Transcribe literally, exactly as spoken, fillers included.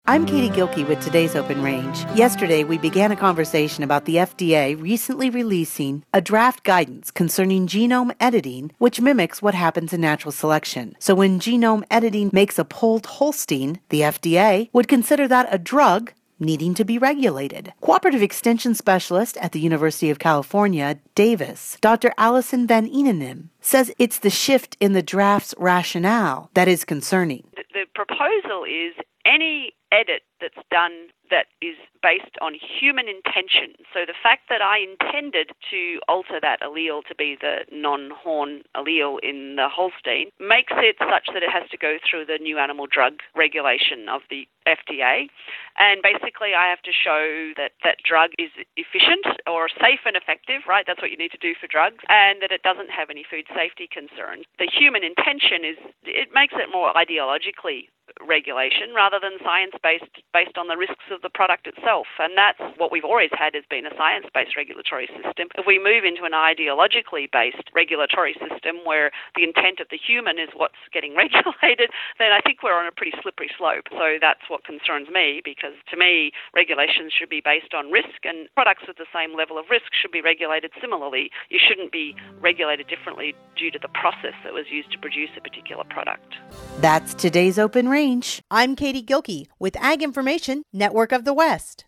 I'm Katie Gilkey with today's Open Range. Yesterday, we began a conversation about the F D A recently releasing a draft guidance concerning genome editing, which mimics what happens in natural selection. So when genome editing makes a polled Holstein, the F D A would consider that a drug needing to be regulated. Cooperative Extension Specialist at the University of California, Davis, Doctor Allison Van Eenenaam, says it's the shift in the draft's rationale that is concerning. The, the proposal is any edit that's done that is based on human intention. So the fact that I intended to alter that allele to be the non-horn allele in the Holstein makes it such that it has to go through the new animal drug regulation of the F D A. And basically I have to show that that drug is efficient or safe and effective, right? That's what you need to do for drugs, and that it doesn't have any food safety concerns. The human intention is, it makes it more ideologically regulation rather than science-based based on the risks of the product itself. And that's what we've always had, has been a science-based regulatory system. If we move into an ideologically based regulatory system where the intent of the human is what's getting regulated, then I think we're on a pretty slippery slope. So that's what concerns me, because to me, regulations should be based on risk, and products with the same level of risk should be regulated similarly. You shouldn't be regulated differently due to the process that was used to produce a particular product. That's today's Open Range. I'm Katie Gilkey with Ag Information Network of the West.